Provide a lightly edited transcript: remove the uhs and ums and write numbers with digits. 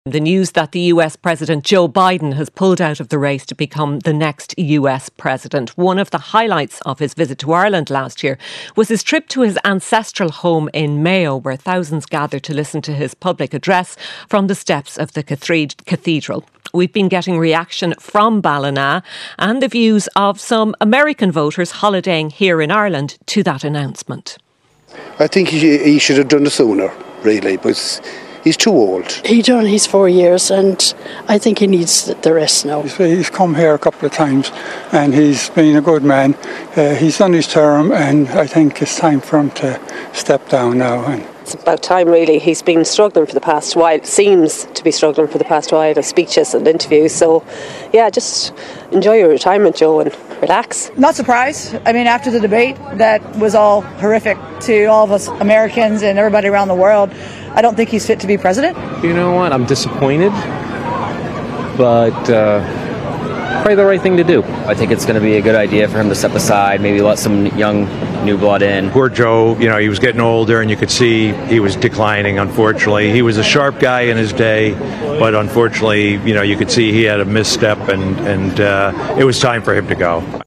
The news that the US President Joe Biden has pulled out of the race to become the next US president. One of the highlights of his visit to Ireland last year was his trip to his ancestral home in Mayo, where thousands gathered to listen to his public address from the steps of the cathedral. We've been getting reaction from Ballina and the views of some American voters holidaying here in Ireland to that announcement. I think he should have done it sooner, really, but he's too old. He done his 4 years, and I think he needs the rest now. He's come here a couple of times, and he's been a good man. He's done his term, and I think it's time for him to step down now. It's about time, really. He's been struggling for the past while, seems to be struggling for the past while of speeches and interviews. So, yeah, just enjoy your retirement, Joe, and relax. Not surprised. I mean, after the debate, that was all horrific to all of us Americans and everybody around the world. I don't think he's fit to be president. You know what? I'm disappointed, but probably the right thing to do. I think it's going to be a good idea for him to step aside, maybe let some young new blood in. Poor Joe, he was getting older and you could see he was declining, unfortunately. He was a sharp guy in his day, but unfortunately, you could see he had a misstep and it was time for him to go.